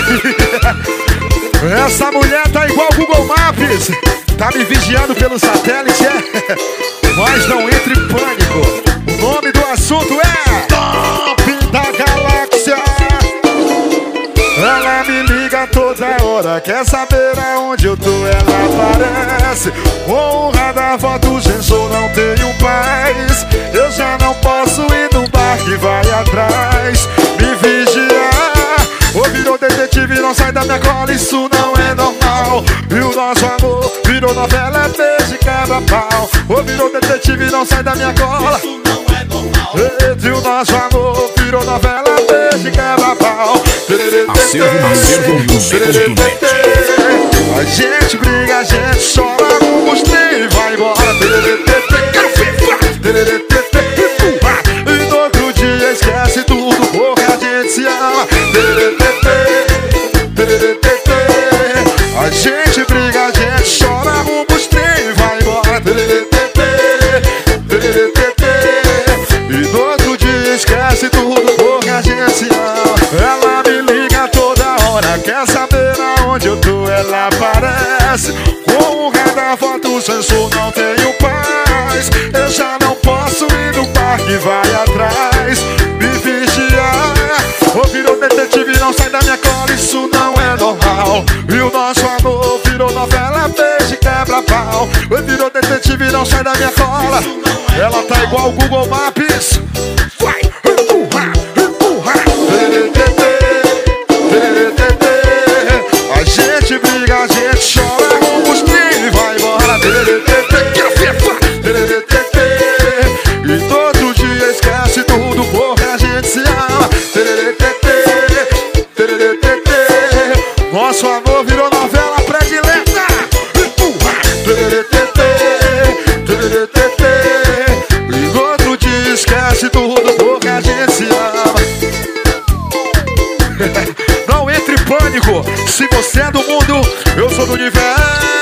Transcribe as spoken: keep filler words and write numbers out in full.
Essa mulher tá igual o Google Maps. Tá me vigiando pelo satélite, é? Mas não entre em pânico. O nome do assunto é Top da Galáxia. Ela me liga toda hora, quer saber aonde eu tô, ela aparece. Honrada, foto, sensor, não tenho paz. Eu já não posso ir no bar que vai atrás. Me vigiar, ou virou detetive, não sai da minha cola, isso não é normal. E o nosso amor virou novela, beijo e quebra-pau. Ou virou detetive, não sai da minha cola, isso não é normal. E o nosso amor virou novela, beijo e quebra-pau. Acervo, acervo, a gente briga, a gente chora, rumos trem e vai embora. E no outro dia esquece tudo porque a gente se ama. A gente briga, a gente chora, rumos trem e vai embora. E no outro dia esquece tudo porque a gente se ama. Ela me liga toda hora, quer saber aonde eu tô, ela aparece. Com o radar, foto, sensor, não tenho paz. Eu já não posso ir no parque, vai atrás. Me vigiar, ou virou detetive, não sai da minha cola, isso não é normal. E o nosso amor virou novela, beijo e quebra-pau. Ou virou detetive, não sai da minha cola. Ela tá igual o Google Maps. Vai, empurra, empurra. A gente briga, a gente chora, rumos trem e vai embora. E todo dia esquece tudo porque a gente se ama. Nosso amor virou novela predileta. E no outro dia esquece tudo porque a gente se ama. Não entre em pânico, se você é do mundo, eu sou do universo.